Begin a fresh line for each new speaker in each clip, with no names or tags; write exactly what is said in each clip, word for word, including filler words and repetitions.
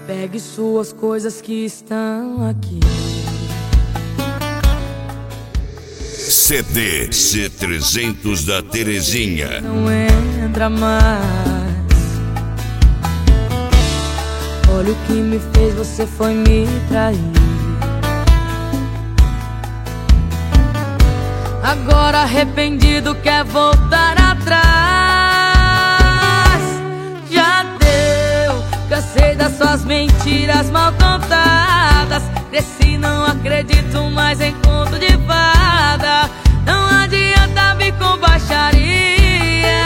Pegue suas coisas que estão aqui.
C D C trezentos da Terezinha.
Não entra mais. Olha o que me fez, você foi me trair. Agora arrependido quer voltar atrás. Já deu, cansei das suas mentiras mal contadas. Cresci, não acredito mais em conto de fada. Não adianta vir com baixaria.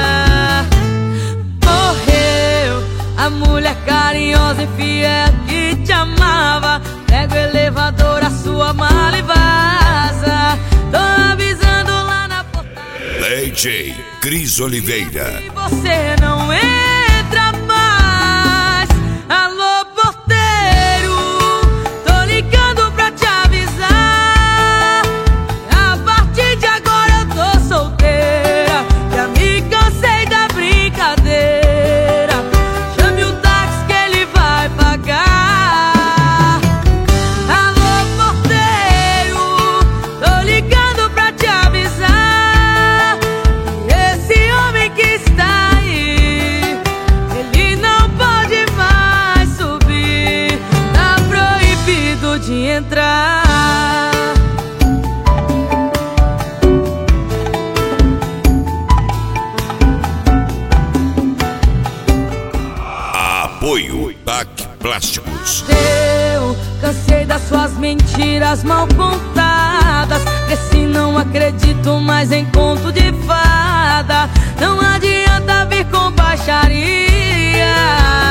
Morreu a mulher carinhosa e fiel que te amava. Pega o elevador, a sua mala e vaza. Tô avisando lá na porta.
D J Cris Oliveira.
E você não entra mais. Alô, porteiro, tô ligando pra te avisar. A partir de agora eu tô solteira. Já me cansei da brincadeira. Chame o táxi que ele vai pagar. Alô, porteiro, tô ligando pra te avisar. Esse homem que está aí, ele não pode mais subir. Tá proibido de entrar.
Apoio T A C Plásticos.
Eu cansei das suas mentiras mal contadas. Cresci, não acredito mais em conto de fada. Não adianta vir com baixaria.